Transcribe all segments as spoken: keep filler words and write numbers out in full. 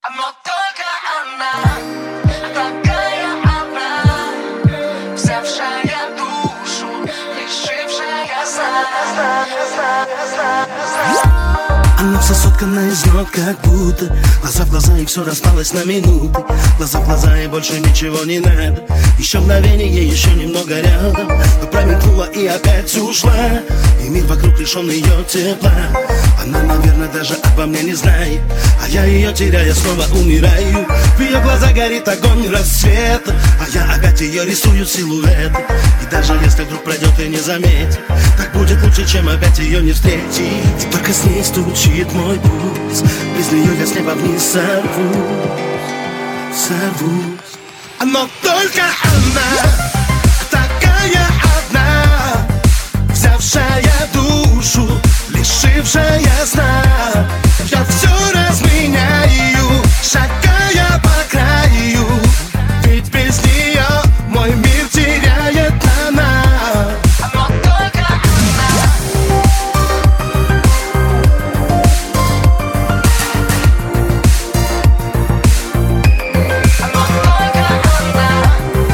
Но только она, такая одна, взявшая душу, лишившая сна. Она вся соткана из нот, как будто глаза в глаза, и все распалось на минуты. Глаза в глаза, и больше ничего не надо. Еще мгновение, еще немного рядом, но промелькнула и опять ушла. И мир вокруг лишен ее тепла. Она, наверное, даже обо мне не знает, а я ее теряя снова умираю. В ее глазах горит огонь рассвета, а я опять ее рисую силуэт. И даже если вдруг пройдет и не заметит, так будет лучше, чем опять ее не встретить. И только с ней стучит мой пульс, без нее я с неба вниз сорвусь, сорвусь. Но только она, такая одна, взявшая душу, лишившая сна. Я все разменяю, шагая по краю, ведь без нее мой мир теряет она. Но только она, но только она.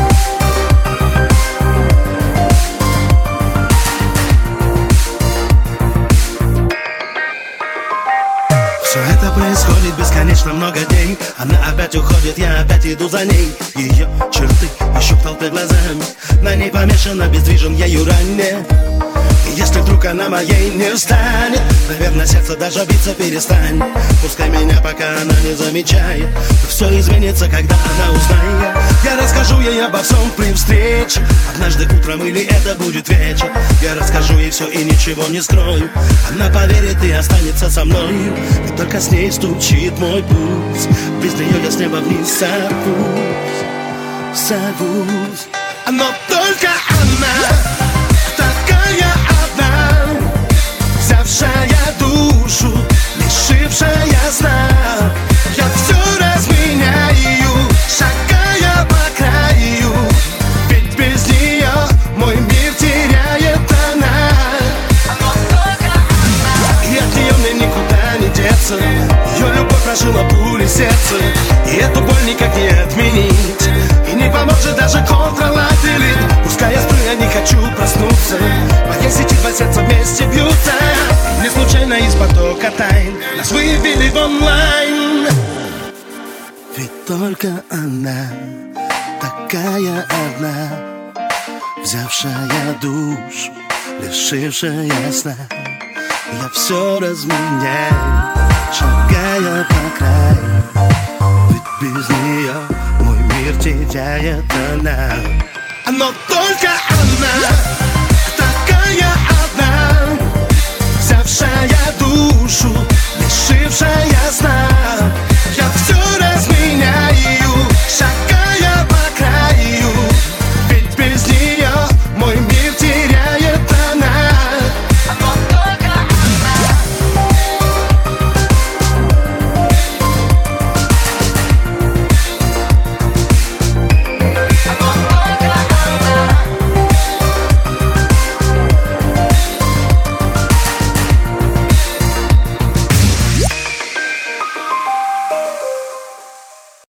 Все это происходит бесконечно много дней. Она опять уходит, я опять иду за ней. Ее черты ищу в толпе глазами, на ней помешан, обездвижен ею ранее. И если вдруг она моей не станет, наверное, сердце даже биться перестанет. Пускай меня пока она не замечает, все изменится, когда она узнает. Я расскажу ей обо всем при встрече, однажды утром или это будет вечер. Я расскажу ей все и ничего не скрою. Она поверит и останется со мною. И только с ней стучит мой пульс, без нее я с неба вниз сорвусь, сорвусь. Но только она, такая одна, взявшая душу, лишившая сна. Я все разменяю, шагая по краю, ведь без нее мой мир теряет она. Но только она, И от нее мне никуда не деться. Ее любовь прошила пули сердца, и эту боль никак не отменить. И не поможет даже контролатилит. Пускай я сплю, я не хочу проснуться. Моей сети два сердца вместе бьются. Не случайно из потока тайн нас вывели в онлайн. Ведь только она, такая одна, взявшая душу, лишившая сна. Я все разменяю, шагая по краю, ведь без нее мой мир теряет она. Но только